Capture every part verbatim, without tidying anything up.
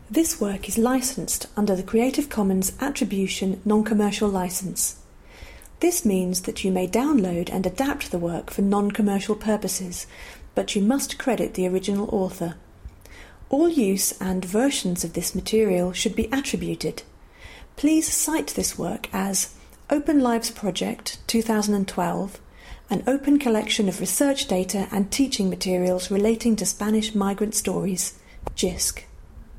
This work is licensed under the Creative Commons Attribution Non-Commercial License. This means that you may download and adapt the work for non-commercial purposes, but you must credit the original author. All use and versions of this material should be attributed. Please cite this work as Open Lives Project twenty twelve, an open collection of research data and teaching materials relating to Spanish migrant stories, G I S C.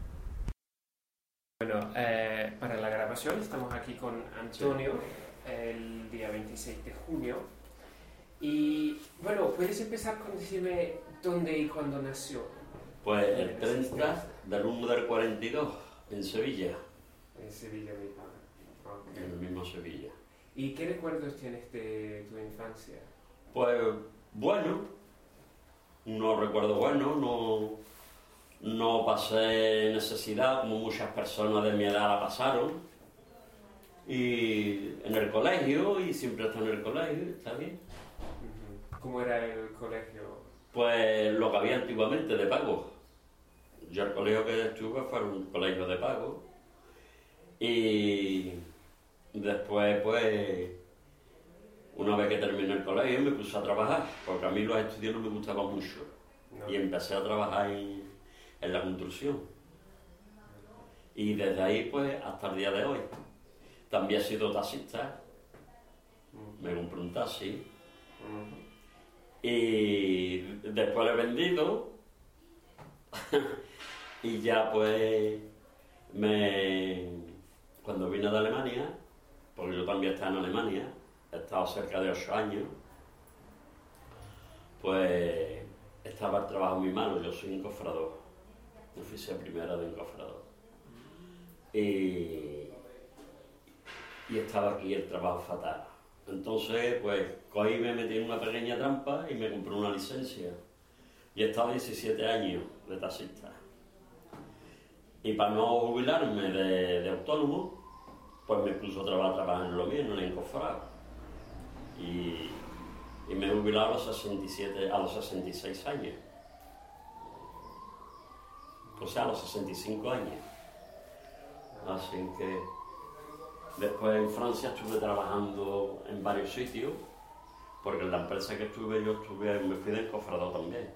Bueno, eh, para la grabación estamos aquí con Antonio el día veintiséis de junio y bueno, ¿puedes empezar con decirme dónde y cuándo nació? Pues el treinta del uno del cuarenta y dos, en Sevilla. En Sevilla misma. Okay. En el mismo Sevilla. ¿Y qué recuerdos tienes de tu infancia? Pues bueno, no recuerdo bueno, no... No pasé necesidad, como muchas personas de mi edad la pasaron. Y en el colegio, y siempre estoy en el colegio, está bien. ¿Cómo era el colegio? Pues lo que había antiguamente, de pago. Yo el colegio que estuve fue un colegio de pago. Y después, pues, una vez que terminé el colegio, me puse a trabajar, porque a mí los estudios no me gustaban mucho. No. Y empecé a trabajar en... en la construcción. Y desde ahí, pues, hasta el día de hoy. También he sido taxista, me compré un taxi, y después lo he vendido, y ya, pues, me... cuando vine de Alemania, porque yo también estaba en Alemania, he estado cerca de ocho años, pues, estaba el trabajo muy malo, yo soy encofrador. Oficial primera de encofrador. Y, y estaba aquí el trabajo fatal. Entonces, pues, cogí y me metí en una pequeña trampa y me compré una licencia. Y he estado diecisiete años de taxista. Y para no jubilarme de, de autónomo, pues me puso otra vez a trabajar en lo mío, en el encofrado. Y, y me he jubilado a los sesenta y siete, a los sesenta y seis años. O sea, a los sesenta y cinco años. Así que después en Francia estuve trabajando en varios sitios, porque en la empresa que estuve yo estuve, me fui de encofrador también.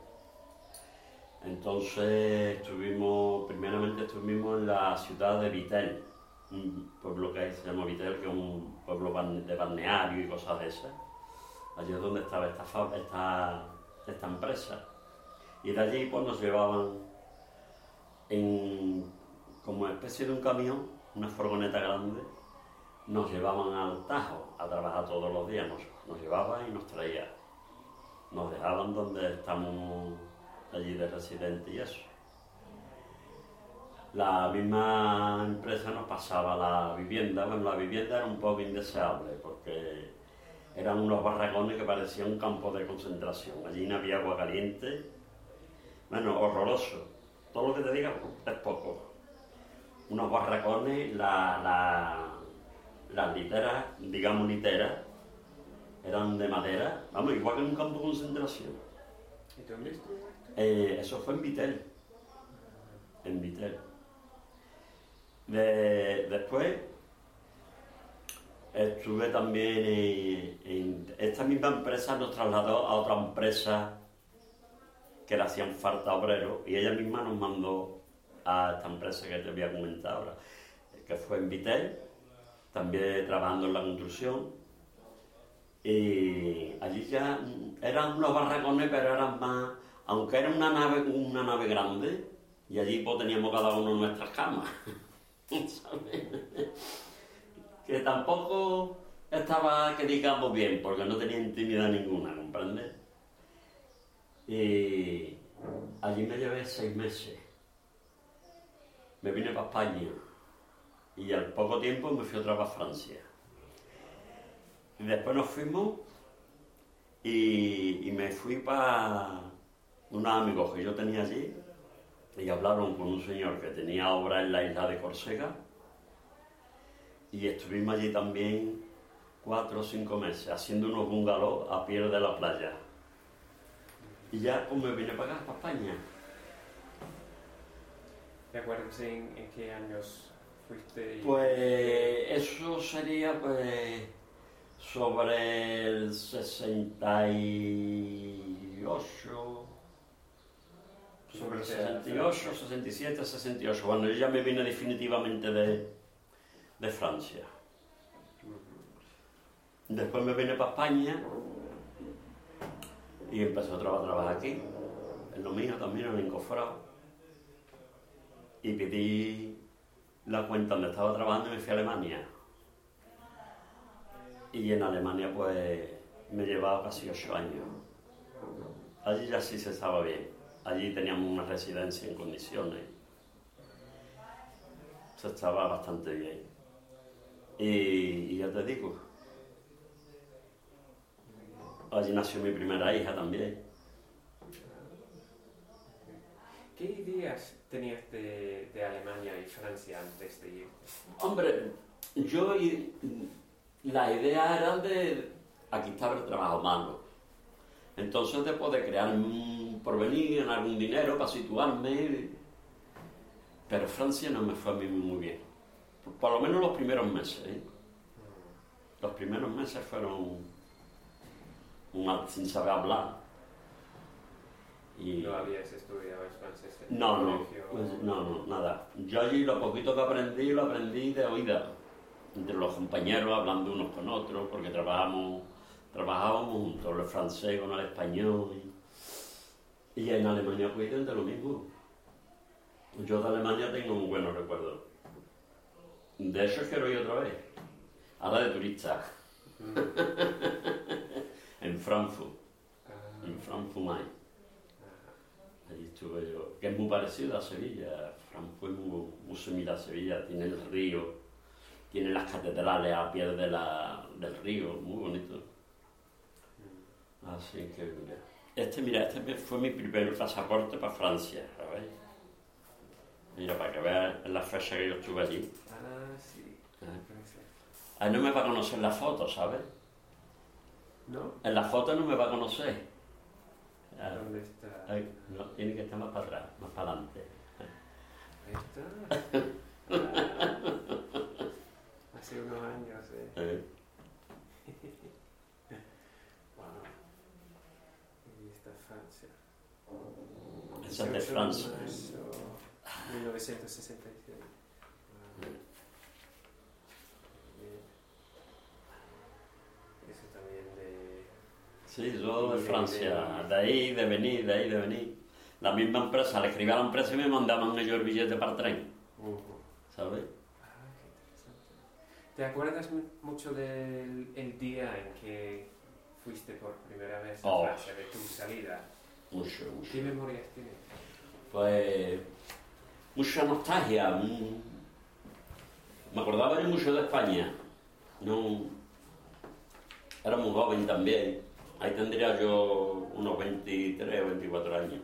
Entonces estuvimos, primeramente estuvimos en la ciudad de Vitel, un pueblo que se llama Vitel, que es un pueblo de balneario y cosas de esas. Allí es donde estaba esta, esta, esta empresa. Y de allí pues nos llevaban en, como especie de un camión, una furgoneta grande, nos llevaban al Tajo a trabajar todos los días, nos, nos llevaban y nos traían. Nos dejaban donde estamos allí de residentes y eso. La misma empresa nos pasaba la vivienda, bueno, la vivienda era un poco indeseable porque eran unos barracones que parecían un campo de concentración. Allí no había agua caliente, bueno, horroroso. Todo lo que te diga es poco. Unos barracones, la, la, las literas, digamos literas, eran de madera, vamos, igual que en un campo de concentración. ¿Y dónde estuviste? Eh, eso fue en Vitel. En Vitel. De, después estuve también en, en... Esta misma empresa nos trasladó a otra empresa que le hacían falta obreros, y ella misma nos mandó a esta empresa que te voy a comentar ahora, que fue en Vitel, también trabajando en la construcción, y allí ya eran unos barracones, pero eran más, aunque era una nave, una nave grande, y allí pues teníamos cada uno nuestras camas, ¿sabes? Que tampoco estaba, que digamos, bien, porque no tenía intimidad ninguna, ¿comprendes? Y allí me llevé seis meses. Me vine para España y al poco tiempo me fui otra vez a Francia. Y después nos fuimos y, y me fui para unos amigos que yo tenía allí y hablaron con un señor que tenía obra en la isla de Córcega y estuvimos allí también cuatro o cinco meses haciendo unos bungalows a pie de la playa. Y ya pues me vine para acá, para España. ¿Te acuerdas en, en qué años fuiste? Y... Pues eso sería pues sobre el sesenta y ocho, sobre el sesenta y ocho, sesenta y siete, sesenta y ocho, cuando yo ya me vine definitivamente de, de Francia. Después me vine para España y empecé otra vez a trabajar aquí, en lo mío también, en el encofrado. Y pedí la cuenta donde estaba trabajando y me fui a Alemania. Y en Alemania pues me llevaba casi ocho años. Allí ya sí se estaba bien. Allí teníamos una residencia en condiciones. Se estaba bastante bien. Y, y ya te digo, allí nació mi primera hija también. ¿Qué ideas tenías de, de Alemania y Francia antes de ir? Hombre, yo la idea era de aquí estaba el trabajo malo. Entonces después de crear un porvenir, ganar un dinero para situarme. Pero Francia no me fue a mí muy bien. Por, por lo menos los primeros meses. ¿eh? Los primeros meses fueron un, sin saber hablar. Y... ¿No habías estudiado el francés en no, el no, colegio? pues, no, no, nada. Yo allí lo poquito que aprendí, lo aprendí de oída. Entre los compañeros, hablando unos con otros, porque trabajamos, trabajábamos juntos, el francés con el español. Y, y en Alemania pues de lo mismo. Yo de Alemania tengo un buen recuerdo. De eso quiero ir otra vez. Ahora de turista. Mm. En Frankfurt. Ah. En Frankfurt Main. Allí estuve yo, que es muy parecido a Sevilla. Frankfurt es muy, muy similar a Sevilla, tiene el río, tiene las catedrales a pie de la, del río, muy bonito. Así que mira, este, mira, este fue mi primer pasaporte para Francia, ¿sabes? Mira, para que veas la fecha que yo estuve allí. Ah, sí. ¿Eh? Ahí no me va a conocer la foto, ¿sabes? ¿No? En la foto no me va a conocer. ¿Dónde está? Ay, no, tiene que estar más para atrás, más para adelante. Ahí está. Ah, hace unos años, ¿eh? ¿Eh? Wow. Y está Francia. Esa es de Francia. mil novecientos sesenta y seis. Wow. Eso también de... Sí, yo de Francia, de ahí de venir, de ahí de venir. La misma empresa, le escribía a la empresa y me mandaban ellos el billete para el tren. Uh-huh. ¿Sabes? Ah, qué interesante. ¿Te acuerdas mucho del el día en que fuiste por primera vez a oh. Francia, de tu salida? Mucho, mucho. ¿Qué memorias tienes? Pues mucha nostalgia. Me acordaba yo mucho de España. No, era muy joven también. Ahí tendría yo unos veintitrés o veinticuatro años.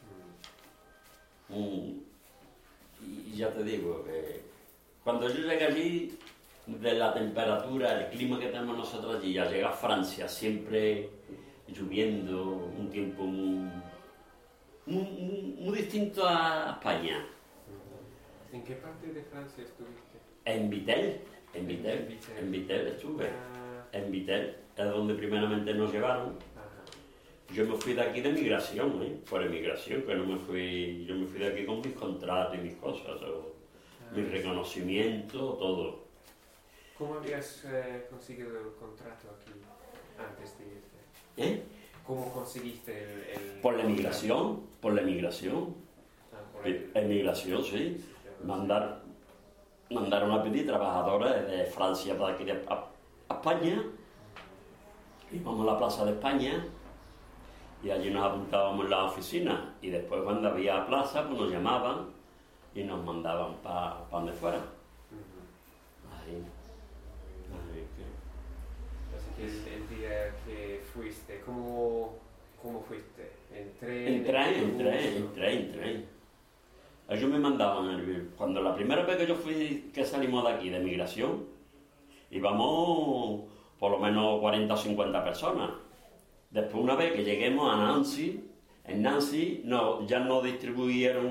Mm. Y ya te digo que cuando yo llegué allí, de la temperatura, el clima que tenemos nosotros allí, al llegar a Francia, siempre lloviendo, un tiempo muy, muy, muy, muy distinto a España. ¿En qué parte de Francia estuviste? En Vittel, en Vittel, en Vittel estuve. En Vittel, es donde primeramente nos llevaron. Ajá. Yo me fui de aquí de migración, ¿eh? Por emigración, que no me fui, yo me fui de aquí con mis contratos y mis cosas, o, ah, mi reconocimiento, todo. ¿Cómo habías eh, conseguido el contrato aquí antes de irte? ¿Eh? ¿Cómo conseguiste el, el Por la emigración, por la emigración. Ah, por el... Emigración, sí. Mandar, mandaron a pedir trabajadores de Francia para aquí de, a, a España. Íbamos a la Plaza de España y allí nos apuntábamos en la oficina. Y después cuando había plaza, pues nos llamaban y nos mandaban para pa donde fuera. Uh-huh. Ahí. Ahí que... Así que el, el día que fuiste, ¿cómo, cómo fuiste? ¿En tren? En tren, en tren, en tren, en tren. Ellos me mandaban, cuando la primera vez que yo fui, que salimos de aquí, de migración, íbamos por lo menos cuarenta o cincuenta personas. Después, una vez que lleguemos a Nancy, en Nancy no, ya nos distribuyeron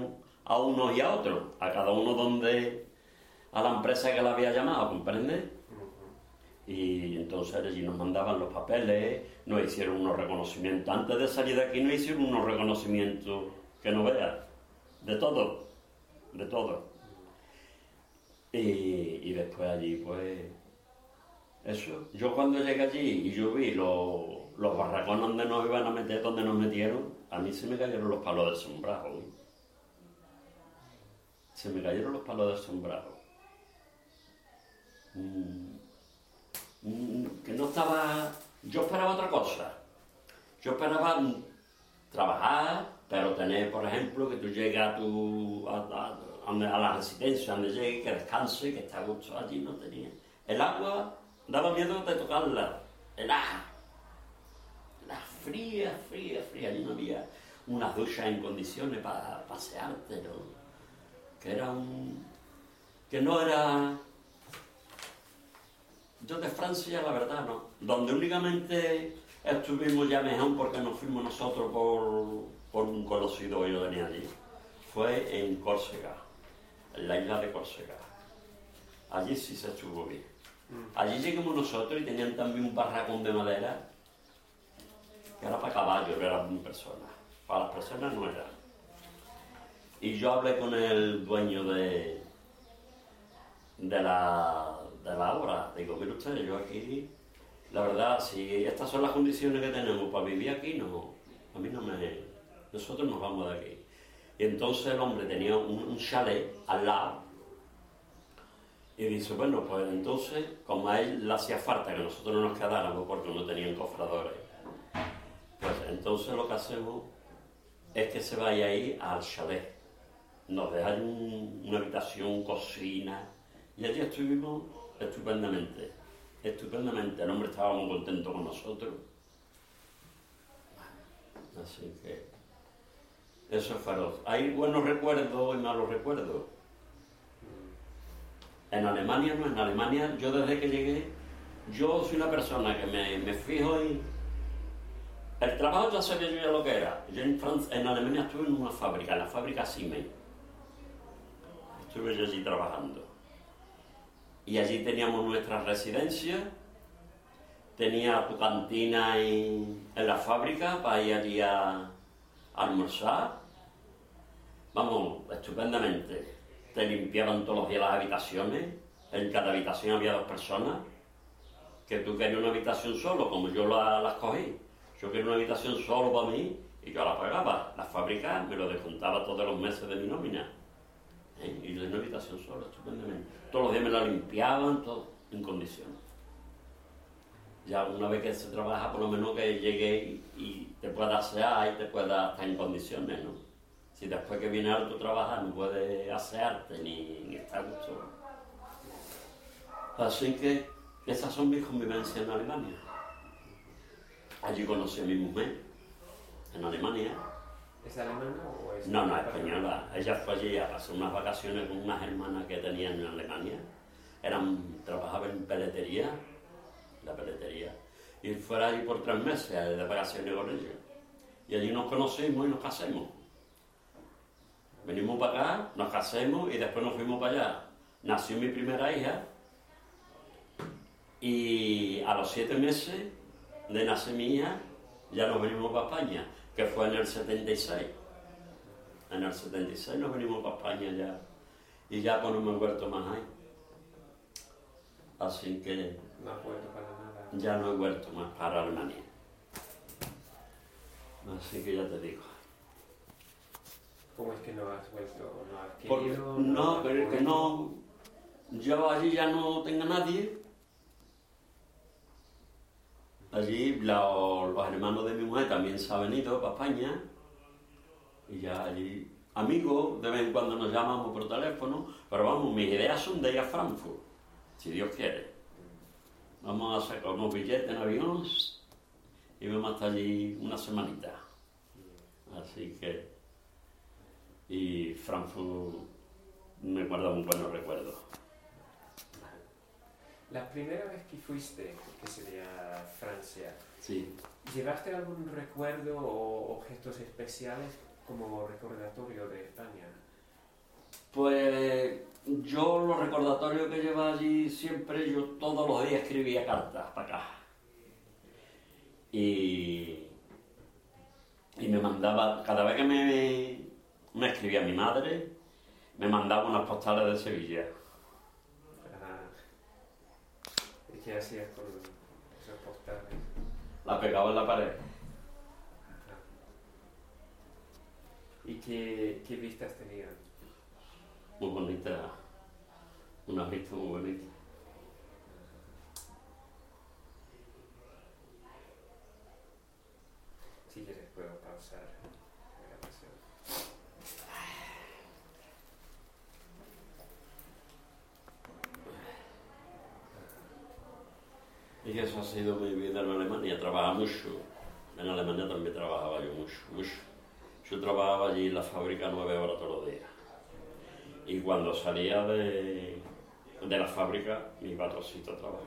a unos y a otros, a cada uno donde, a la empresa que la había llamado, ¿comprendes? Y entonces allí nos mandaban los papeles, nos hicieron unos reconocimientos. Antes de salir de aquí nos hicieron unos reconocimientos que no veas, de todo, de todo. Y, y después allí, pues, eso. Yo cuando llegué allí y yo vi los, los barracones donde nos iban a meter, donde nos metieron, a mí se me cayeron los palos del sombrajo. ¿eh? Se me cayeron los palos del sombrajo. Mm. Que no estaba... Yo esperaba otra cosa. Yo esperaba trabajar, pero tener, por ejemplo, que tú llegues a, tu, a, a, a la residencia, donde llegues, que descanse, que esté a gusto. Allí no tenía. El agua daba miedo de tocarla. El agua. La fría, fría, fría. Allí no había unas duchas en condiciones para pasearte, ¿no? Que era un... que no era... Yo de Francia, la verdad, no. Donde únicamente estuvimos ya mejor porque nos fuimos nosotros por, por un conocido que yo tenía allí, fue en Córcega, en la isla de Córcega. Allí sí se estuvo bien. Allí llegamos nosotros y tenían también un barracón de madera que era para caballos, no era para personas. Para las personas no era. Y yo hablé con el dueño de, de la... de la obra. Digo, mire usted, yo aquí, la verdad, si estas son las condiciones que tenemos para vivir aquí, no, a mí no me... Nosotros nos vamos de aquí. Y entonces el hombre tenía un, un chalet al lado y dice, bueno, pues entonces, como a él le hacía falta que nosotros no nos quedáramos porque no tenían cofradores, pues entonces lo que hacemos es que se vaya ahí al chalet. Nos dejan un, una habitación, cocina, y allí estuvimos estupendamente, estupendamente. El hombre estaba muy contento con nosotros. Así que eso fue lo... Hay buenos recuerdos y malos recuerdos. En Alemania no, en Alemania yo desde que llegué, yo soy una persona que me, me fijo en... El trabajo ya sabía yo ya lo que era. Yo en, Francia, en Alemania estuve en una fábrica, en la fábrica Siemens. Estuve yo allí trabajando. Y allí teníamos nuestra residencia, tenía tu cantina en, en la fábrica para ir allí a, a almorzar. Vamos, estupendamente. Te limpiaban todos los días las habitaciones, en cada habitación había dos personas. Que tú querías una habitación solo, como yo la, las cogí. Yo quería una habitación solo para mí y yo la pagaba. La fábrica me lo descontaba todos los meses de mi nómina. ¿Eh? Y yo en una habitación sola, estupendamente. Todos los días me la limpiaban, todo en condiciones. Ya una vez que se trabaja, por lo menos que llegue y, y te pueda asear y te pueda estar en condiciones, ¿no? Si después que viene a tu trabajar no puedes asearte ni, ni estar a gusto. Así que esas son mis convivencias en Alemania. Allí conocí a mi mujer, en Alemania. ¿Es alemana o es...? No, no, española. Ella fue allí a pasar unas vacaciones con unas hermanas que tenían en Alemania. Eran, trabajaban en peletería, la peletería. Y fuera allí por tres meses de vacaciones con ella. Y allí nos conocimos y nos casamos. Venimos para acá, nos casamos y después nos fuimos para allá. Nació mi primera hija y a los siete meses de nacer mi hija ya nos venimos para España, que fue en el setenta y seis. En el setenta y seis nos venimos para España ya. Y ya pues no me he vuelto más ahí. Así que... No has vuelto para nada. Ya no he vuelto más para Alemania. Así que ya te digo. ¿Cómo es que no has vuelto? ¿No has Porque, querido? no, has pero es que no... Yo allí ya no tengo a nadie. Allí los, los hermanos de mi mujer también se han venido para España. Y ya allí... Amigos, de vez en cuando nos llamamos por teléfono. Pero vamos, mis ideas son de ir a Frankfurt. Si Dios quiere. Vamos a sacar unos billetes en avión y vamos a estar allí una semanita. Así que... Y Frankfurt me guarda un buen recuerdo. La primera vez que fuiste, que sería Francia, Sí. ¿llevaste algún recuerdo o objetos especiales como recordatorio de España? Pues yo los recordatorios que llevaba allí siempre, yo todos los días escribía cartas para acá. Y, y me mandaba, cada vez que me, me escribía mi madre, me mandaba unas postales de Sevilla. Ah, ¿y qué hacías con esas postales? Las pegaba en la pared. Ah. ¿Y qué, qué vistas tenían? Muy bonitas, unas vistas muy bonitas. Si quieres puedo pausar la grabación. Y eso ha sido mi vida en Alemania. Trabajaba mucho. En Alemania también trabajaba yo mucho, mucho. Yo trabajaba allí en la fábrica nueve horas todos los días. Y cuando salía de, de la fábrica, me iba a otro sitio a trabajar.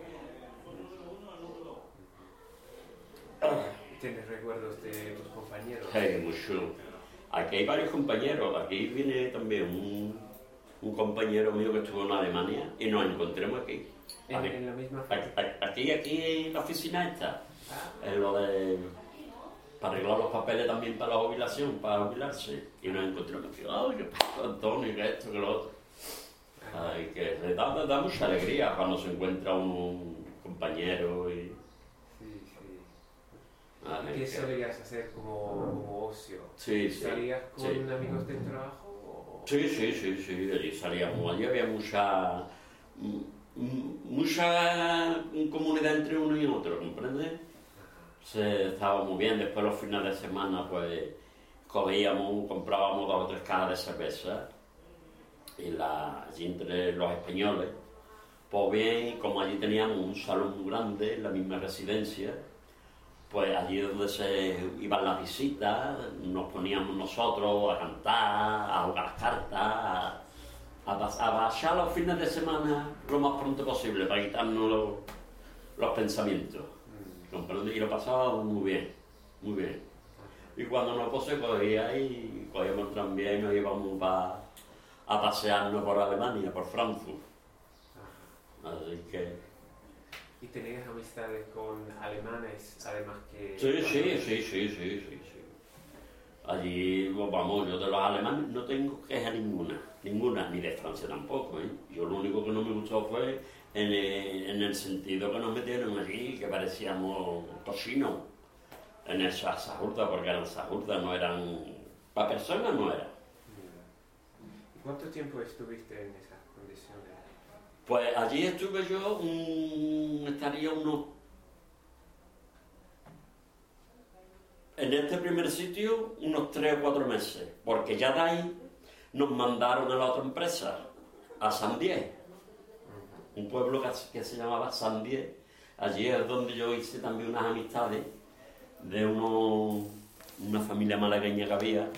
¿Tienes recuerdos de tus compañeros? Sí, mucho. Aquí hay varios compañeros. Aquí viene también un, un compañero mío que estuvo en Alemania y nos encontramos aquí. ¿En, Aquí, en la misma aquí, aquí en la oficina esta. Ah. En lo de... para arreglar los papeles también para la jubilación, para jubilarse. Y nos encontramos aquí, ¡ay, qué pasó, Antonio, que esto, que lo otro! Ay, que le da, da mucha alegría cuando se encuentra un compañero y... Sí, sí. Ay, ¿Qué que- solías hacer como, como ocio? Sí, sí. ¿Salías con sí. amigos del trabajo? O... Sí, sí, sí, sí, allí salíamos, allí había mucha, m- m- mucha comunidad entre uno y otro, ¿comprendes? Se estaba muy bien, después los fines de semana pues cogíamos, comprábamos dos o tres cajas de cerveza y la, allí entre los españoles, pues bien, como allí teníamos un salón muy grande, en la misma residencia, pues allí donde se iban las visitas, nos poníamos nosotros a cantar, a jugar las cartas, a, a, pas- a pasar los fines de semana lo más pronto posible para quitarnos los, los pensamientos. ¿Comprendes? Y lo pasábamos muy bien, muy bien. Y cuando nos pues, se cogía y cogíamos el tranvía y nos íbamos pa, a pasearnos por Alemania, por Frankfurt. Así que... ¿Y tenías amistades con alemanes, además que...? Sí, sí, sí, sí, sí, sí, sí. Allí, pues, vamos, yo de los alemanes no tengo queja ninguna, ninguna, ni de Francia tampoco, ¿eh? Yo lo único que no me gustó fue en el, en el sentido que nos metieron allí, que parecíamos tocinos, en esa sajurda, porque eran sajurdas, no eran... para personas no eran. ¿Y cuánto tiempo estuviste en esas condiciones? Pues allí estuve yo, un, estaría unos... En este primer sitio, unos tres o cuatro meses, porque ya de ahí nos mandaron a la otra empresa, a San Diez, un pueblo que, que se llamaba San Diez. Allí es donde yo hice también unas amistades de uno, una familia malagueña que había.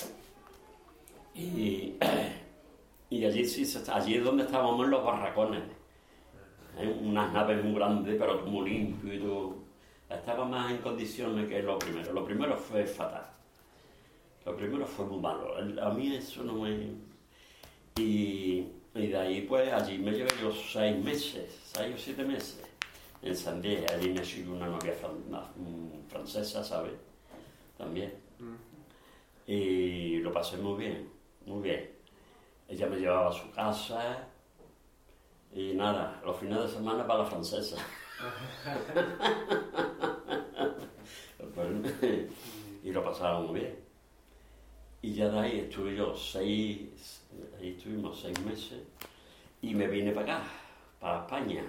Y, y allí, sí, allí es donde estábamos en los barracones. ¿Eh? Unas naves muy grandes, pero muy limpio y todo. Estaba más en condiciones que lo primero. Lo primero fue fatal. Lo primero fue muy malo. A mí eso no me... Y, y de ahí, pues, allí me llevé yo seis meses, seis o siete meses, en San Diego. Allí me siguió una novia fran, una, um, francesa, ¿sabes? También. Mm. Y lo pasé muy bien, muy bien. Ella me llevaba a su casa y nada, los fines de semana para la francesa. Y lo pasaron muy bien. Y ya de ahí estuve yo seis, ahí estuvimos seis meses y me vine para acá, para España.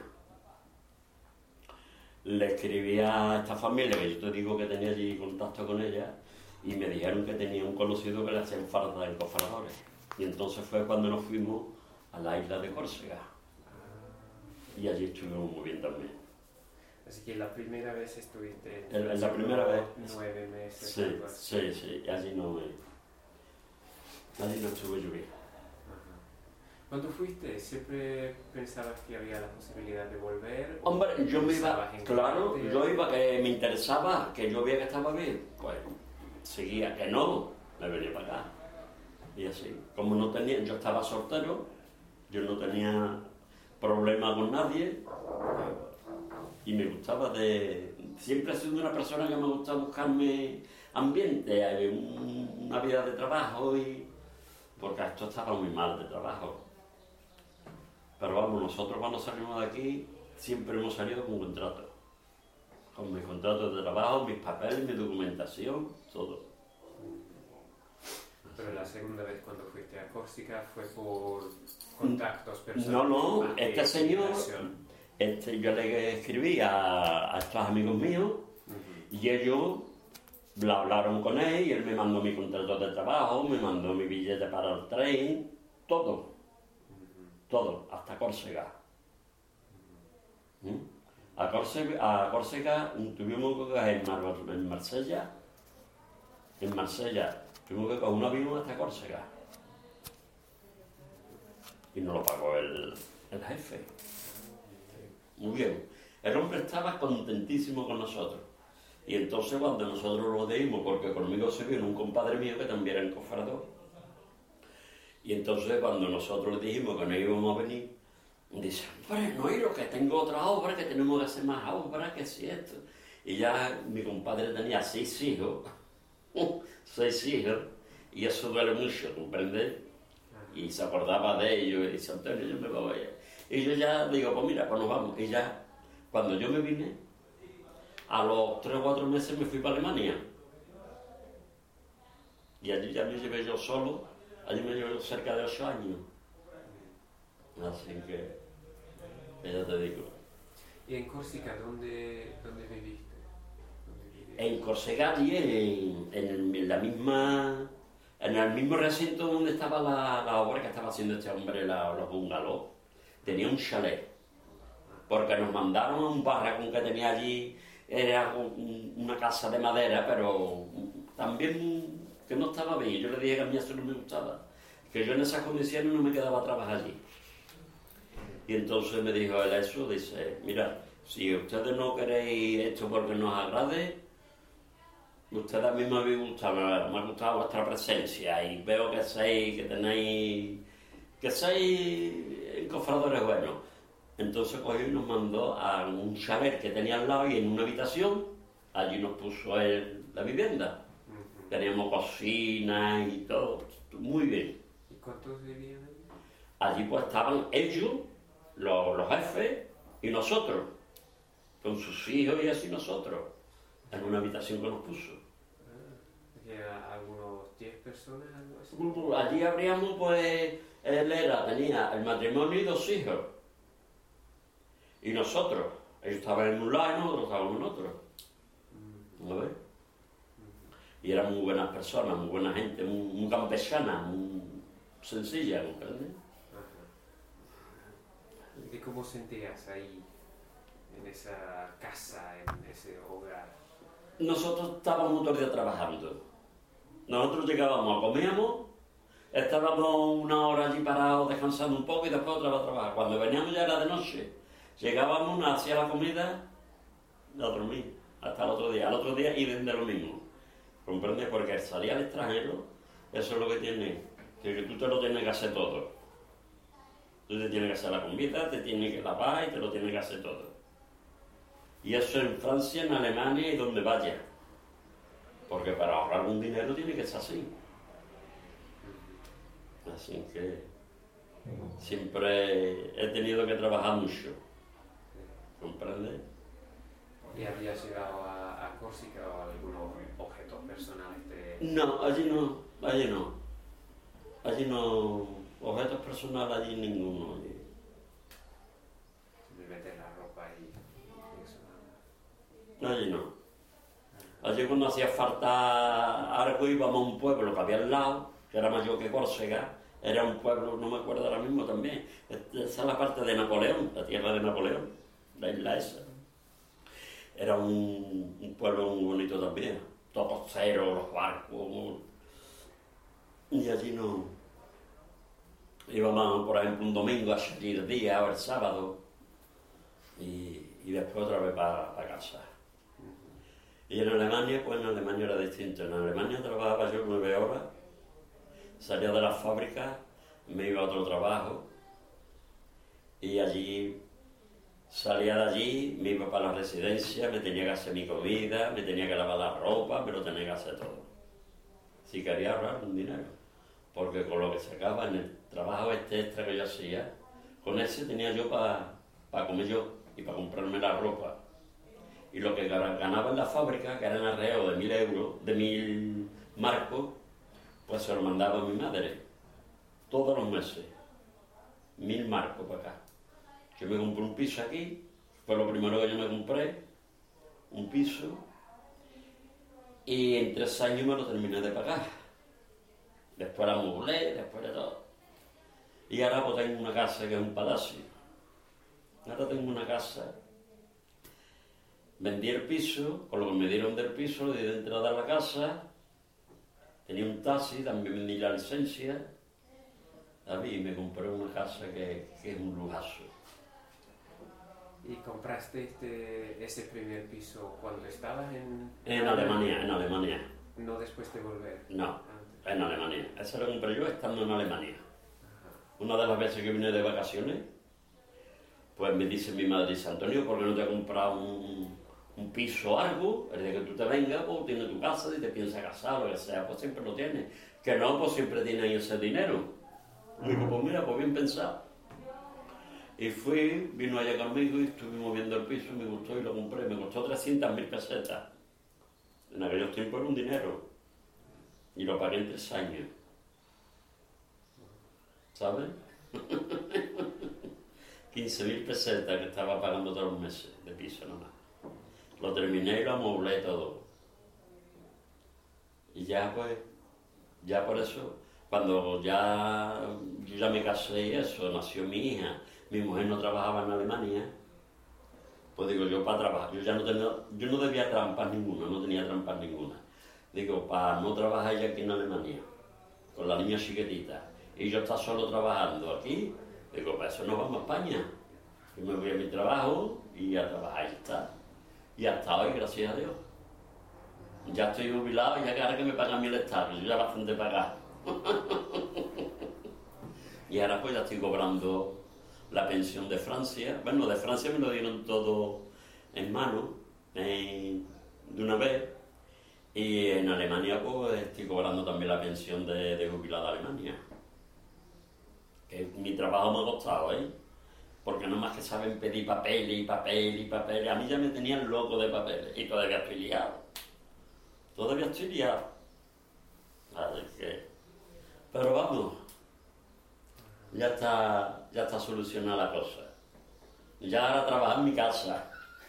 Le escribí a esta familia, que yo te digo que tenía allí contacto con ella, y me dijeron que tenía un conocido que le hacían falta en cofradores. Y entonces fue cuando nos fuimos a la isla de Córcega. Y allí estuvimos muy bien también. Así que la primera vez estuviste... En, en la primera vez. Nueve meses. Sí, sí, sí, allí no me... Allí no estuve yo bien. Cuando fuiste, ¿siempre pensabas que había la posibilidad de volver? Hombre, yo me iba, en claro, quedarte? yo iba que me interesaba, que yo veía que estaba bien, pues seguía, que no, me venía para acá. Y así, como no tenía, yo estaba soltero, yo no tenía problema con nadie, y me gustaba de... Siempre he sido una persona que me gusta buscarme ambiente, una vida de trabajo, y porque esto estaba muy mal de trabajo. Pero vamos, nosotros cuando salimos de aquí siempre hemos salido con contrato, con mis contratos de trabajo, mis papeles, mi documentación, todo. Pero la segunda vez cuando fuiste a Córcega fue por contactos personales. No, no, este señor, este, yo le escribí a, a estos amigos míos, uh-huh, y ellos le hablaron con él y él me mandó mi contrato de trabajo, me mandó mi billete para el tren, todo, uh-huh, todo, hasta Córcega. Uh-huh. A Córcega, a Córcega tuvimos que coger en, en Marsella, en Marsella, tuvimos que coger un avión hasta Córcega. Y nos lo pagó el, el jefe. Muy bien. El hombre estaba contentísimo con nosotros. Y entonces cuando nosotros lo dimos, porque conmigo se vino un compadre mío que también era encofrador. Y entonces cuando nosotros le dijimos que no íbamos a venir, dice, hombre, no, y lo que tengo otra obra, que tenemos que hacer más obras, que si esto. Y ya mi compadre tenía seis hijos, seis hijos, y eso duele mucho, ¿comprendes? Y se acordaba de ellos, y dice, Antonio, yo me voy. Y yo ya digo, pues mira, pues nos vamos. Y ya, cuando yo me vine, a los tres o cuatro meses me fui para Alemania. Y allí ya me llevé yo solo, allí me llevé cerca de ocho años. Así que, ya te digo. ¿Y en Córcega dónde, dónde viviste? En Córcega, allí en, en, en la misma, en el mismo recinto donde estaba la, la obra que estaba haciendo este hombre, la, los bungalows, tenía un chalet, porque nos mandaron a un barracón que tenía allí, era un, una casa de madera, pero también que no estaba bien. Yo le dije que a mí eso no me gustaba, que yo en esas condiciones no me quedaba a trabajar allí. Y entonces me dijo él eso, dice, mira, si ustedes no queréis esto porque nos agrade, ustedes a mí me habéis gustado, me ha gustado vuestra presencia y veo que sois, que tenéis, que sois encofradores buenos. Entonces cogió y nos mandó a un chalet que tenía al lado y en una habitación, allí nos puso él la vivienda. Uh-huh. Teníamos cocina y todo, muy bien. ¿Y cuántos vivían allí? Allí pues estaban ellos, los, los jefes y nosotros, con sus hijos y así nosotros, en una habitación que nos puso. ¿Había algunos diez personas, algo así? Allí habríamos, pues, él era, tenía el matrimonio y dos hijos. Y nosotros, ellos estaban en un lado y nosotros estábamos en otro. ¿No ves? Y eran muy buenas personas, muy buena gente, muy, muy campesana, muy sencilla, ¿comprendes? ¿Y cómo sentías ahí, en esa casa, en ese hogar? Nosotros estábamos todo el día trabajando. Nosotros llegábamos, comíamos, estábamos una hora allí parados descansando un poco y después otra vez a trabajar. Cuando veníamos ya era de noche, llegábamos, nos hacía la comida y a dormir hasta el otro día. Al otro día iban de lo mismo. ¿Comprendes? Porque salir al extranjero, eso es lo que tiene, que tú te lo tienes que hacer todo. Tú te tienes que hacer la comida, te tienes que lavar y te lo tienes que hacer todo. Y eso en Francia, en Alemania y donde vaya. Porque para ahorrar un dinero tiene que ser así. Así que siempre he tenido que trabajar mucho. ¿Comprendes? ¿Y habías llegado a, a Córcega o algunos objetos personales de...? No, allí no, allí no. Allí no, objetos personales allí ninguno. De meter la ropa y, y eso nada. Allí no. Allí cuando hacía falta algo íbamos a un pueblo que había al lado, que era mayor que Córcega, era un pueblo, no me acuerdo ahora mismo también, esa es la parte de Napoleón, la tierra de Napoleón, la isla esa. Era un, un pueblo muy bonito también, todo costero, los barcos, y allí no. Íbamos, por ejemplo, un domingo a salir el día o el sábado, y, y después otra vez para, para casa. Y en Alemania, pues en Alemania era distinto. En Alemania trabajaba yo nueve horas, salía de la fábrica, me iba a otro trabajo y allí salía de allí, me iba para la residencia, me tenía que hacer mi comida, me tenía que lavar la ropa, me lo tenía que hacer todo. Si quería ahorrar un dinero, porque con lo que sacaba en el trabajo este extra que yo hacía, con ese tenía yo para pa comer yo y para comprarme la ropa. Y lo que ganaba en la fábrica, que eran alrededor de mil euros, de mil marcos, pues se lo mandaba a mi madre, todos los meses, mil marcos para acá. Yo me compré un piso aquí, fue lo primero que yo me compré, un piso, y en tres años me lo terminé de pagar. Después la moblé, después de todo. Y ahora pues tengo una casa que es un palacio. Ahora tengo una casa. Vendí el piso, con lo que me dieron del piso, le di de entrada a la casa. Tenía un taxi, también vendí la licencia. Y me compré una casa que, que es un lujazo. ¿Y compraste este, ese primer piso cuando estabas en... En Alemania, en Alemania. No después de volver. No, antes. En Alemania. Eso lo compré yo estando en Alemania. Ajá. Una de las veces que vine de vacaciones, pues me dice mi madre, dice, Antonio, ¿por qué no te has comprado un, un piso o algo? El día que tú te vengas, pues tienes tu casa y te piensas casar o lo que sea, pues siempre lo tienes. Que no, pues siempre tienes ese dinero. Y digo, pues mira, pues bien pensado. Y fui, vino allá conmigo y estuvimos viendo el piso, me gustó y lo compré. Me costó trescientas mil pesetas. En aquellos tiempos era un dinero. Y lo pagué en tres años. ¿Sabes? quince mil pesetas que estaba pagando todos los meses de piso nomás. Lo terminé y lo amoblé todo. Y ya pues, ya por eso, cuando ya, yo ya me casé y eso, nació mi hija, mi mujer no trabajaba en Alemania, pues digo, yo para trabajar, yo ya no tenía, yo no debía trampas ninguna, no tenía trampas ninguna. Digo, para no trabajar ya aquí en Alemania, con la niña chiquitita, y yo estar solo trabajando aquí, digo, para eso no vamos a España. Yo me voy a mi trabajo y a trabajar y está. Y hasta hoy, gracias a Dios. Ya estoy jubilado y ya que ahora que me pagan mi el Estado, yo ya bastante pagado. Y ahora pues ya estoy cobrando la pensión de Francia. Bueno, de Francia me lo dieron todo en mano, en, de una vez. Y en Alemania pues estoy cobrando también la pensión de, de jubilado de Alemania. Que mi trabajo me ha costado, ¿eh? Porque no más que saben pedir papeles y papeles y papeles. A mí ya me tenían loco de papeles y todavía estoy liado. Todavía estoy liado. Así que... Pero vamos, ya está, ya está solucionada la cosa. Ya ahora trabajar en mi casa.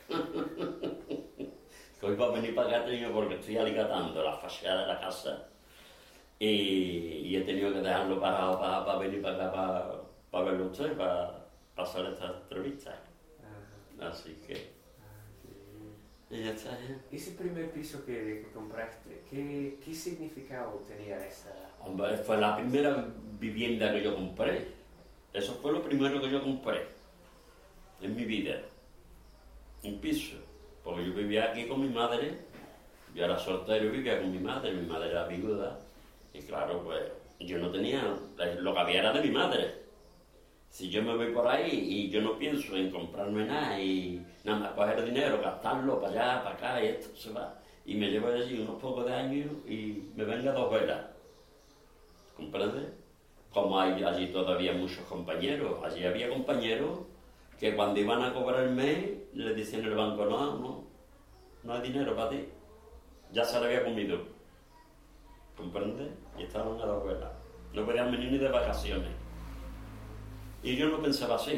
Que hoy va a venir para acá tenido porque estoy alicatando la fachada de la casa y, y he tenido que dejarlo parado para, para venir para acá para, para verlo usted, para pasar esta entrevista. Ajá. Así que... Y ya está, ¿eh? Ese primer piso que, que compraste, ¿qué, ¿qué significado tenía esa? Hombre, fue la primera vivienda que yo compré. Eso fue lo primero que yo compré en mi vida. Un piso. Porque yo vivía aquí con mi madre, yo era soltero y vivía con mi madre, mi madre era viuda. Y claro, pues yo no tenía, lo que había era de mi madre. Si yo me voy por ahí y yo no pienso en comprarme nada y nada más coger dinero, gastarlo para allá, para acá y esto se va. Y me llevo allí unos pocos de años y me venga dos velas. ¿Comprendes? Como hay allí todavía muchos compañeros. Allí había compañeros que cuando iban a cobrar el mes le decían en el banco, no, no, no hay dinero para ti. Ya se lo había comido. ¿Comprendes? Y estaban a dos velas. No podían venir ni de vacaciones. Y yo no pensaba así.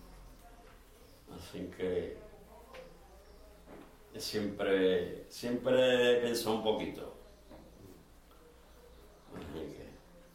Así que siempre, siempre he pensado un poquito. Así que...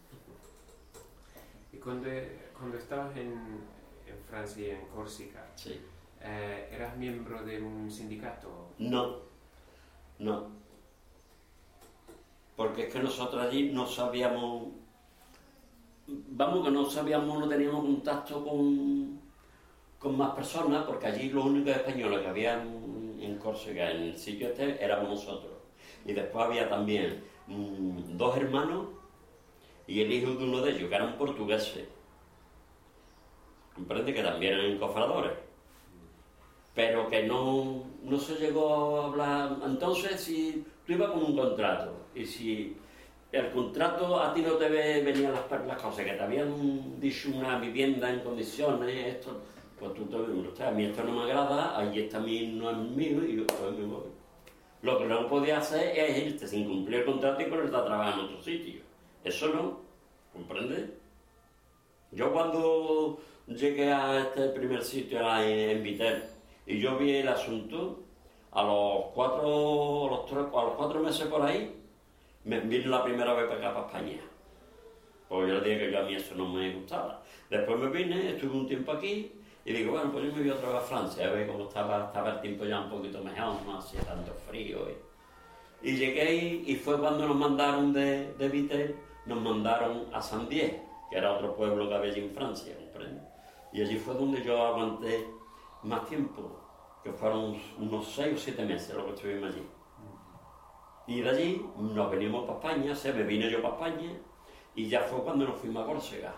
Y cuando, cuando estabas en, en Francia y en Córcega, sí. eh, ¿eras miembro de un sindicato? No, no. Porque es que nosotros allí no sabíamos... Vamos, que no sabíamos, no teníamos contacto con, con más personas, porque allí los únicos españoles que había en, en Córcega, en el sitio este, éramos nosotros. Y después había también mmm, dos hermanos y el hijo de uno de ellos, que eran portugueses. Comprende que también eran cofradores. Pero que no, no se llegó a hablar. Entonces, si tú ibas con un contrato, y si el contrato a ti no te ve, venían las, las cosas, que te habían dicho una vivienda en condiciones, esto, pues tú te ves, a mí esto no me agrada, ahí está mi, no es mío, y yo pues, me voy. Lo que no podía hacer es irte sin cumplir el contrato y ponerte a trabajar en otro sitio. Eso no, ¿comprendes? Yo cuando llegué a este primer sitio en Vitel y yo vi el asunto, a los cuatro, a los tres, a los cuatro meses por ahí, me vine la primera vez para acá, para España. Porque yo le dije que yo a mí eso no me gustaba. Después me vine, estuve un tiempo aquí y digo, bueno, pues yo me voy otra vez a Francia, a ver cómo estaba, estaba el tiempo ya un poquito mejor, no hacía tanto frío. Y, y llegué y, y fue cuando nos mandaron de, de Vitel, nos mandaron a Saint-Dié, que era otro pueblo que había allí en Francia, ¿comprendes? Y allí fue donde yo aguanté más tiempo, que fueron unos seis o siete meses lo que estuvimos allí. Y de allí nos venimos para España, se me vine yo para España, y ya fue cuando nos fuimos a Córcega.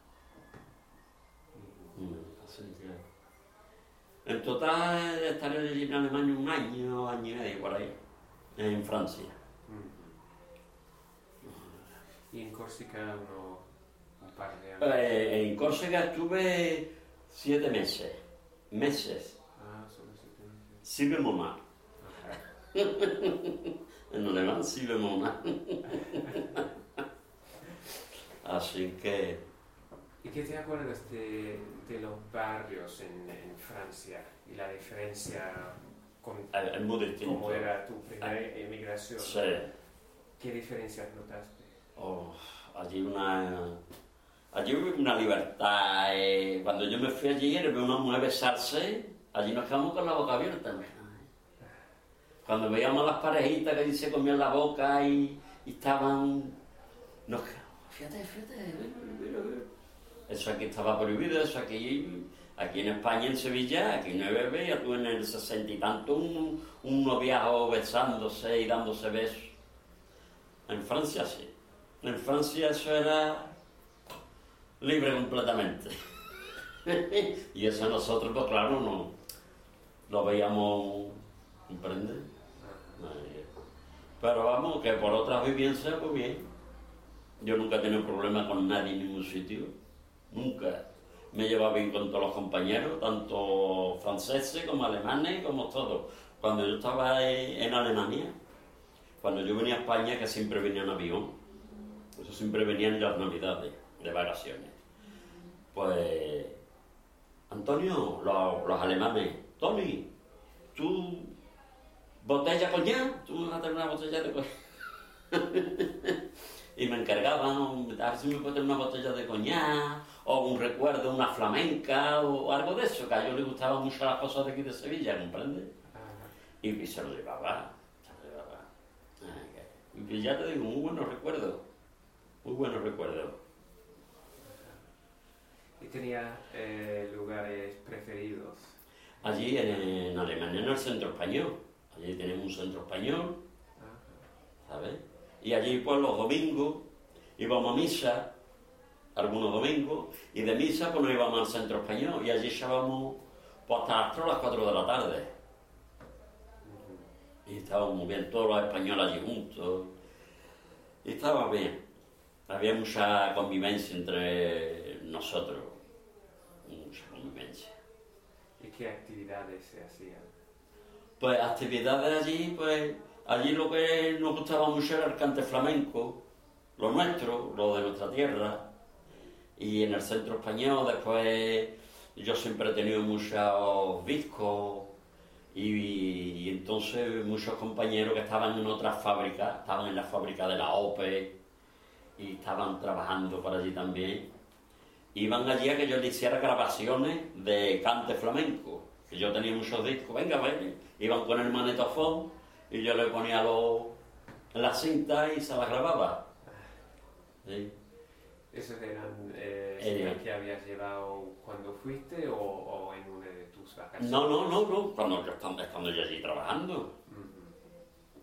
Así que... En total estaré allí en Alemania un año, año y medio por ahí, en Francia. ¿Y en Córcega uno, un par de años? Eh, en Córcega estuve siete meses. Meses. Ah, solo siete meses. Sieben Monate. En alemán, sieben Monate. Así que... ¿Y qué te acuerdas de, de los barrios en, en Francia y la diferencia con Es muy distinto. cómo era tu primera emigración? Sí. ¿Qué diferencias notaste? Oh, allí una... Allí hubo una libertad. Eh. Cuando yo me fui allí, era ver una mujer besarse, allí nos quedamos con la boca abierta. Cuando veíamos a las parejitas que allí se comían la boca y, y estaban... Nos quedamos, fíjate, fíjate, mira, mira. Eso aquí estaba prohibido, eso aquí... Aquí en España, en Sevilla, aquí no bebé, ya tú en el sesenta y tanto, un, un noviazgo besándose y dándose besos. En Francia sí. En Francia eso era libre completamente. Y eso nosotros, pues claro, no lo veíamos, ¿comprendes? Pero vamos, que por otras vivencias, pues bien. Yo nunca he tenido problema con nadie en ningún sitio. Nunca. Me llevaba bien con todos los compañeros, tanto franceses como alemanes, como todos. Cuando yo estaba en Alemania, cuando yo venía a España, que siempre venía en avión, eso siempre venía en las navidades, de vacaciones. Pues, Antonio, los, los alemanes, Tony, tú, botella coñac, tú me vas a tener una botella de coñac. Y me encargaban, a ver si me puede tener una botella de coñac, o un recuerdo, una flamenca, o algo de eso, que a ellos les gustaban mucho las cosas de aquí de Sevilla, ¿comprendes? Y, y se lo llevaba, se lo llevaba. Y ya te digo, muy buenos recuerdos, muy buenos recuerdos. ¿Y tenía eh, lugares preferidos? Allí en, en Alemania, en el centro español, allí tenemos un centro español, ¿sabes? Y allí pues los domingos íbamos a misa, algunos domingos, y de misa pues nos íbamos al centro español y allí estábamos pues, hasta las cuatro de la tarde. Y estábamos muy bien, todos los españoles allí juntos. Y estaba bien. Había mucha convivencia entre nosotros. Mucha convivencia. ¿Y qué actividades se hacían? Pues actividades allí, pues allí lo que nos gustaba mucho era el cante flamenco, lo nuestro, lo de nuestra tierra. Y en el centro español después yo siempre he tenido muchos discos y, y entonces muchos compañeros que estaban en otras fábricas, estaban en la fábrica de la O P E y estaban trabajando por allí también, iban allí a que yo le hiciera grabaciones de cante flamenco, que yo tenía muchos discos, venga, ven, iban con el magnetofón y yo le ponía los, en la cinta y se las grababa. ¿Sí? ¿Esos eran eh, Eh, que habías llevado cuando fuiste o, o en una de tus vacaciones? No, no, no, no, cuando yo estando, estando yo allí trabajando. Uh-huh.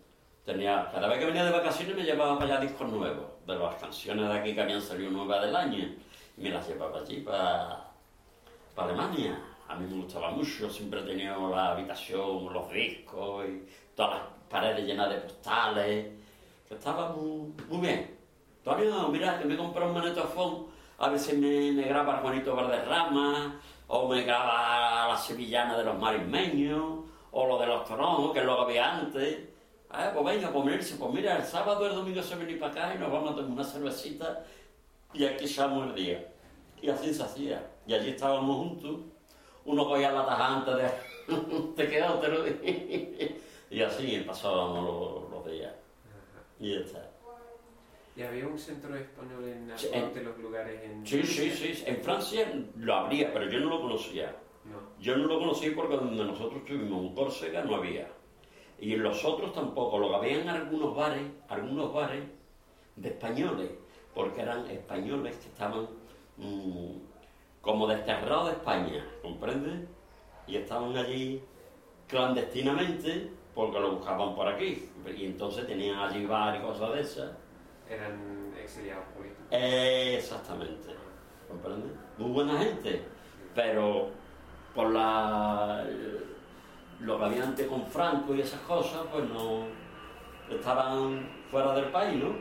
Tenía, cada vez que venía de vacaciones me llevaba para allá discos nuevos, de las canciones de aquí que habían salido nuevas del año, y me las llevaba allí para, para Alemania. A mí me gustaba mucho, siempre he tenido la habitación, los discos y todas las paredes llenas de postales, que estaba muy, muy bien. Todavía no, mira, que me compré un magnetofón, a veces me, me graba Juanito Valderrama, o me graba la sevillana de los marismeños, o lo de los toros, que es lo que había antes. Ah, pues venga, pues mira, pues mira, el sábado, el domingo se venía para acá y nos vamos a tomar una cervecita y aquí echamos el día. Y así se hacía. Y allí estábamos juntos, uno cogía la tajante de te queda otro día. Y así pasábamos los, los días. Y ya está. ¿Y había un centro español en algunos Sí, en, de los lugares en sí, sí, sí, en Francia lo habría, pero yo no lo conocía. No. Yo no lo conocí porque donde nosotros estuvimos, en Córcega, no había. Y en los otros tampoco, lo que había en algunos bares, algunos bares de españoles, porque eran españoles que estaban mmm, como desterrados de España, ¿comprendes? Y estaban allí clandestinamente porque lo buscaban por aquí. Y entonces tenían allí bares y cosas de esas. Eran exiliados políticos. Eh, exactamente, ¿comprendes? Muy buena gente, pero por la... lo que había antes con Franco y esas cosas, pues no estaban fuera del país, ¿no?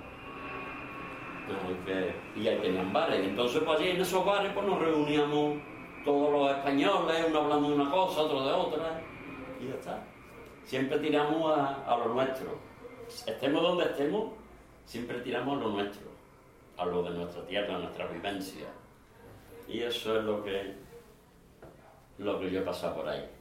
no que, y ahí tenían bares. Entonces, pues allí en esos bares pues nos reuníamos todos los españoles, uno hablando de una cosa, otro de otra, y ya está. Siempre tiramos a, a lo nuestro. Estemos donde estemos, siempre tiramos a lo nuestro, a lo de nuestra tierra, a nuestra vivencia. Y eso es lo que, lo que yo he pasado por ahí.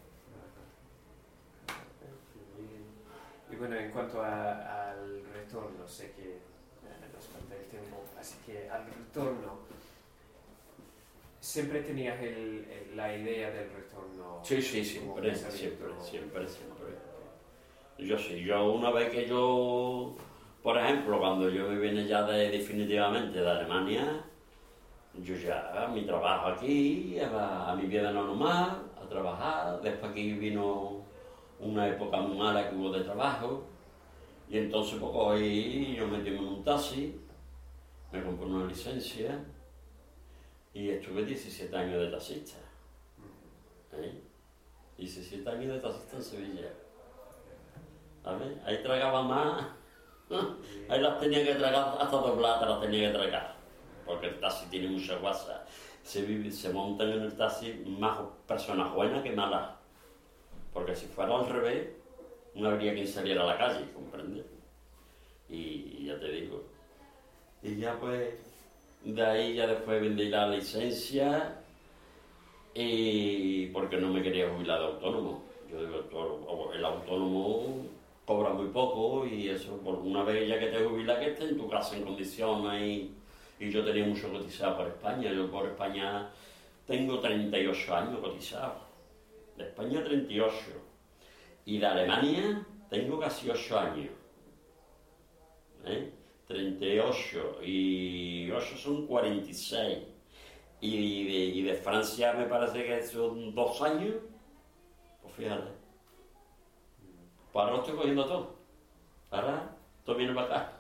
Y bueno, en cuanto a, al retorno, sé que eh, nos falta el tiempo, así que al retorno, ¿siempre tenías el, el, la idea del retorno? Sí, sí, siempre, siempre, siempre, siempre. Yo sí, yo una vez que yo, por ejemplo, cuando yo me vine ya de, definitivamente de Alemania, yo ya, mi trabajo aquí, a, a mi vida normal, a trabajar, después aquí vino una época muy mala que hubo de trabajo, y entonces pues cogí, yo metí en un taxi, me compré una licencia, y estuve diecisiete años de taxista. ¿Eh? diecisiete años de taxista en Sevilla. A ver, ahí tragaba más, ahí las tenía que tragar, hasta dobladas las tenía que tragar, porque el taxi tiene mucha guasa. Se, vive, se montan en el taxi más personas buenas que malas. Porque si fuera al revés, no habría quien saliera a la calle, ¿comprendes? Y, y ya te digo. Y ya pues, de ahí ya después vendí la licencia, y porque no me quería jubilar de autónomo. Yo digo, el autónomo cobra muy poco y eso, por una vez ya que te jubilas, que estés en tu casa en condiciones. Y, y yo tenía mucho cotizado por España. Yo por España tengo treinta y ocho años cotizados. De España treinta y ocho, y de Alemania tengo casi ocho años, ¿eh? treinta y ocho y ocho son cuarenta y seis, y de, y de Francia me parece que son dos años, pues fíjate, pues ahora lo estoy cogiendo todo, ahora todo viene para acá,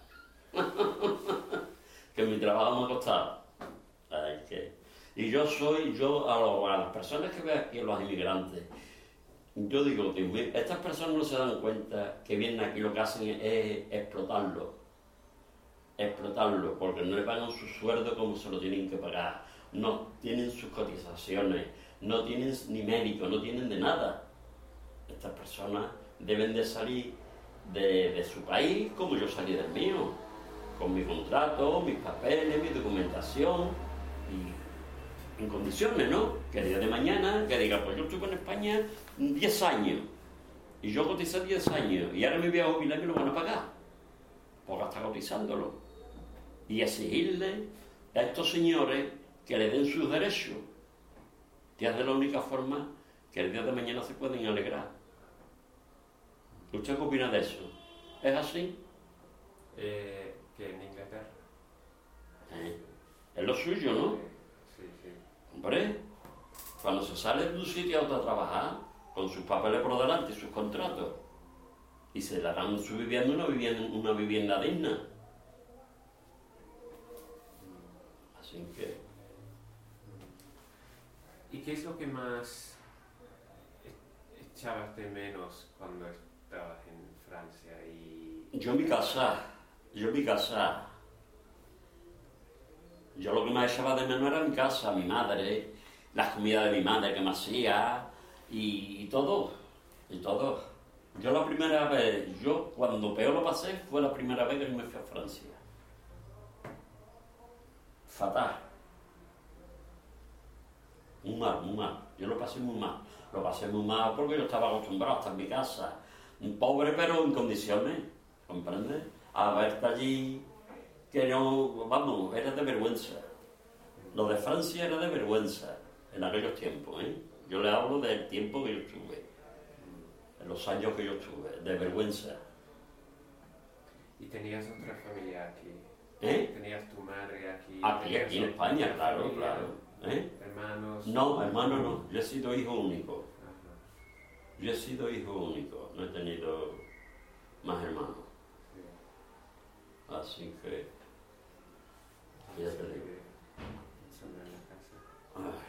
que mi trabajo me ha costado. Ay, que... Y yo soy, yo a, lo, a las personas que veo aquí, a los inmigrantes, yo digo, estas personas no se dan cuenta que vienen aquí, lo que hacen es explotarlo, explotarlo, porque no le pagan su sueldo como se lo tienen que pagar, no tienen sus cotizaciones, no tienen ni médico, no tienen de nada. Estas personas deben de salir de, de su país como yo salí del mío, con mi contrato, mis papeles, mi documentación, y en condiciones, ¿no? Que el día de mañana, que diga, pues yo estuve en España diez años, y yo coticé diez años, y ahora me voy a jubilar y me lo van a pagar, porque está cotizándolo. Y exigirle a estos señores que le den sus derechos, que es de la única forma que el día de mañana se pueden alegrar. ¿Usted qué opina de eso? ¿Es así? Eh, que en Inglaterra. Eh, es lo suyo, ¿no? Sí, sí. Hombre, cuando se sale de un sitio a otro a trabajar, con sus papeles por delante y sus contratos, y se darán su vivienda una vivienda, una vivienda digna. Así que... ¿Y qué es lo que más echabas de menos cuando estabas en Francia? Y... Yo mi casa, yo mi casa. Yo lo que más echaba de menos era mi casa, mi madre, las comidas de mi madre que me hacía y, y todo, y todo. Yo la primera vez, yo cuando peor lo pasé fue la primera vez que me fui a Francia. Fatal. Muy mal, muy mal. Yo lo pasé muy mal. Lo pasé muy mal porque yo estaba acostumbrado a estar en mi casa. Pobre pero en condiciones, ¿comprendes? A verte allí, que no, vamos, era de vergüenza. Lo de Francia era de vergüenza en aquellos tiempos, ¿eh? Yo le hablo del tiempo que yo estuve, en los años que yo estuve, de vergüenza. ¿Y tenías otra familia aquí? ¿Eh? ¿Tenías tu madre aquí? Aquí, aquí en España, claro, familia, claro. ¿Eh? ¿Hermanos? No, hermano no, yo he sido hijo único. Ajá. Yo he sido hijo único, no he tenido más hermanos. Sí. Así que, que ya te digo. Solo en la casa. Ay,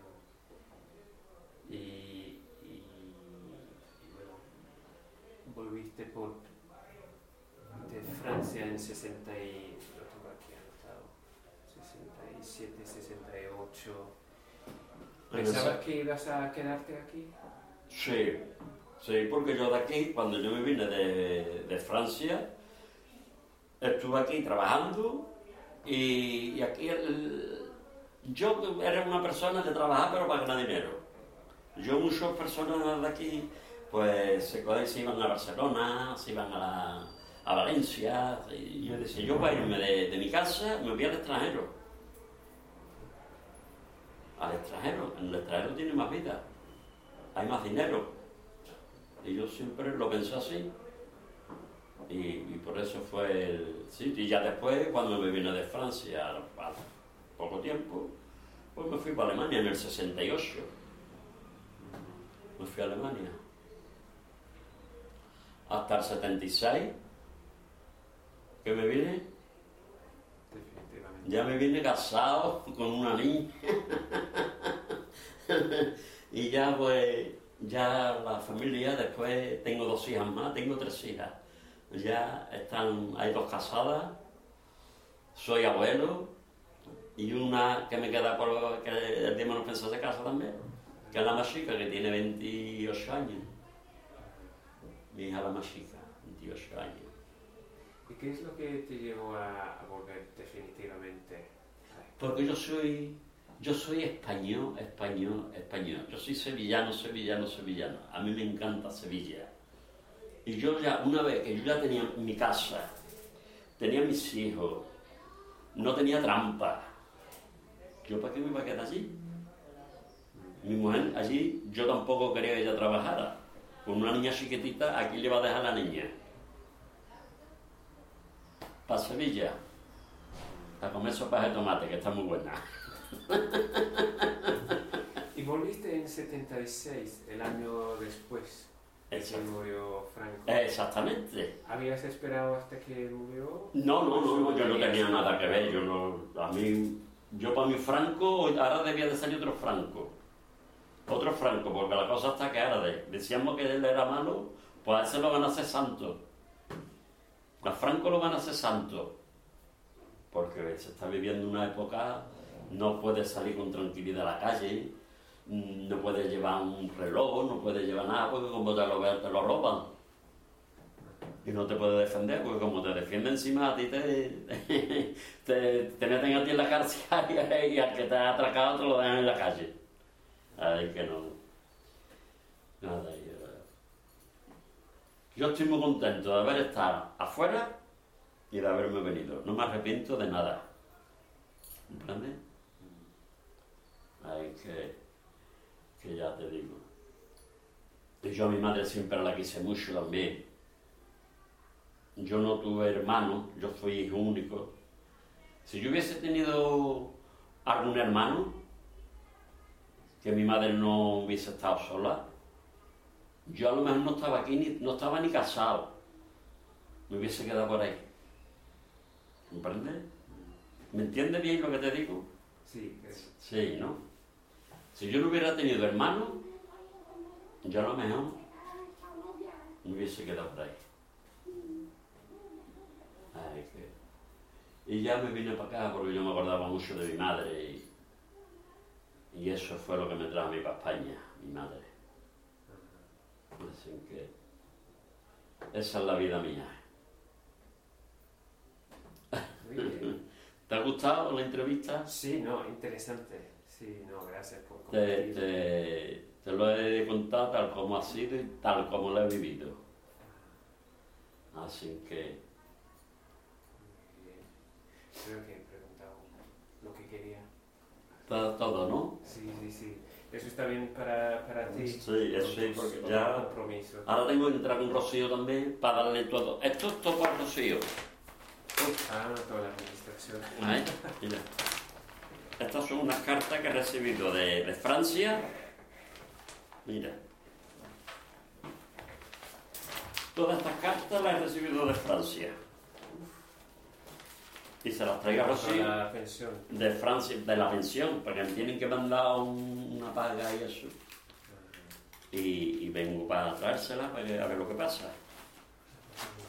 Y, y, y bueno, volviste por de Francia en sesenta y lo tengo aquí anotado, sesenta y siete, sesenta y ocho. ¿Pensabas que ibas a quedarte aquí? Sí, sí, porque yo de aquí, cuando yo me vine de, de Francia, estuve aquí trabajando y, y aquí el, yo era una persona de trabajar pero para ganar dinero. Yo, muchas personas de aquí, pues se, se iban a Barcelona, se iban a, la, a Valencia, y yo decía, yo para irme de, de mi casa me voy al extranjero. Al extranjero, en el extranjero tiene más vida, hay más dinero. Y yo siempre lo pensé así. Y, y por eso fue el sitio. Y ya después, cuando me vine de Francia, al poco tiempo, pues me fui para Alemania en el sesenta y ocho. Me fui a Alemania. Hasta el setenta y seis, que me vine. Definitivamente. Ya me vine casado con una niña. Y ya pues, ya la familia, después tengo dos hijas más, tengo tres hijas. Ya están, hay dos casadas, soy abuelo, y una que me queda por que el día menos pensado de casa también, que es la más chica, que tiene veintiocho años. Mi hija la más chica, veintiocho años. ¿Y qué es lo que te llevó a, a volver definitivamente? Porque yo soy, yo soy español, español, español. Yo soy sevillano, sevillano, sevillano. A mí me encanta Sevilla. Y yo ya, una vez que yo ya tenía mi casa, tenía mis hijos, no tenía trampa, ¿yo para qué me iba a quedar allí? Mi mujer allí, yo tampoco quería que ella trabajara. Con una niña chiquitita, aquí le va a dejar la niña. Para Sevilla, para comer sopas de tomate, que está muy buena. Y volviste en setenta y seis, el año después de que Exacto. murió Franco. Exactamente. ¿Habías esperado hasta que murió? No, no, no, no, yo no tenía nada que ver. Yo no, a mí, yo para mi Franco, ahora debía de salir otro Franco. Otro Franco, porque la cosa está que ahora de, decíamos que él era malo, pues a ese lo van a hacer santo. A Franco lo van a hacer santo. Porque se está viviendo una época, no puede salir con tranquilidad a la calle, no puede llevar un reloj, no puede llevar nada, porque como te lo vean, te lo roban. Y no te puede defender, porque como te defiende encima a ti, te, te, te meten a ti en la cárcel y al que te ha atracado te lo dejan en la calle. Ay, que no. Nada, yo, yo estoy muy contento de haber estado afuera y de haberme venido. No me arrepiento de nada. ¿Entiendes? Ay, que, que ya te digo. Y yo a mi madre siempre la quise mucho también. Yo no tuve hermanos, yo fui hijo único. Si yo hubiese tenido algún hermano, que mi madre no hubiese estado sola, yo a lo mejor no estaba aquí, ni, no estaba ni casado. Me hubiese quedado por ahí. ¿Comprendes? ¿Me entiendes bien lo que te digo? Sí, es... Sí, ¿no? Si yo no hubiera tenido hermanos, yo a lo mejor me hubiese quedado por ahí. Ay, que... Y ya me vine para acá porque yo me acordaba mucho de mi madre y, y eso fue lo que me trajo a mí para España, mi madre. Así que esa es la vida mía. Muy bien. ¿Te ha gustado la entrevista? Sí, no, interesante. Sí, no, gracias por Te, compartir. te, te lo he contado tal como ha sido y tal como lo he vivido. Así que... Muy bien. Creo que he preguntado lo que quería. Todo, todo, ¿no? Sí, sí, sí. Eso está bien para, para ti. Sí, eso sí, Con tus- porque con ya- el compromiso. Ahora tengo que entrar con Rocío también para darle todo. Esto es todo para Rocío. Ah, toda la administración. Ahí, mira. Estas son unas cartas que he recibido de, de Francia. Mira. Todas estas cartas las he recibido de Francia. Y se las traigo a Para Rocío. la pensión. De Francia, de la pensión, porque me tienen que mandar un- una paga y eso. Y, y vengo para traérsela para que- a ver lo que pasa.